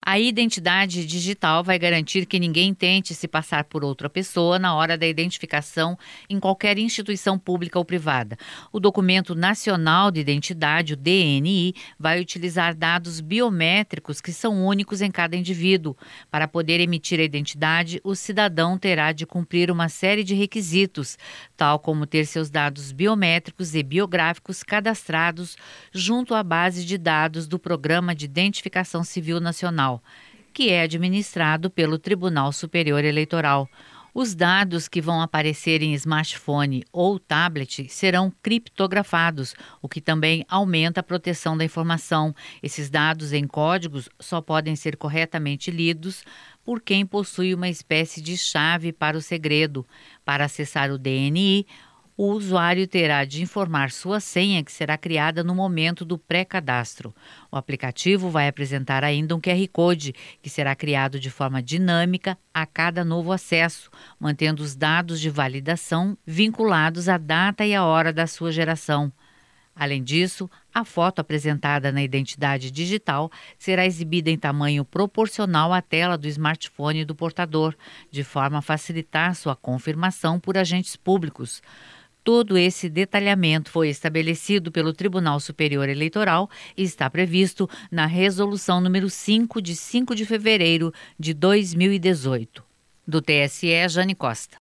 A identidade digital vai garantir que ninguém tente se passar por outra pessoa na hora da identificação em qualquer instituição pública ou privada. O Documento Nacional de Identidade, o DNI, vai utilizar dados biométricos que são únicos em cada indivíduo. Para poder emitir a identidade, o cidadão terá de cumprir uma série de requisitos, tal como ter seus dados biométricos e biográficos cadastrados junto à base de dados do Programa de Identificação Civil Nacional, que é administrado pelo Tribunal Superior Eleitoral. Os dados que vão aparecer em smartphone ou tablet serão criptografados, o que também aumenta a proteção da informação. Esses dados em códigos só podem ser corretamente lidos por quem possui uma espécie de chave para o segredo. Para acessar o DNI, o usuário terá de informar sua senha, que será criada no momento do pré-cadastro. O aplicativo vai apresentar ainda um QR Code, que será criado de forma dinâmica a cada novo acesso, mantendo os dados de validação vinculados à data e à hora da sua geração. Além disso, a foto apresentada na identidade digital será exibida em tamanho proporcional à tela do smartphone do portador, de forma a facilitar sua confirmação por agentes públicos. Todo esse detalhamento foi estabelecido pelo Tribunal Superior Eleitoral e está previsto na Resolução número 5, de 5 de fevereiro de 2018. Do TSE, Jane Costa.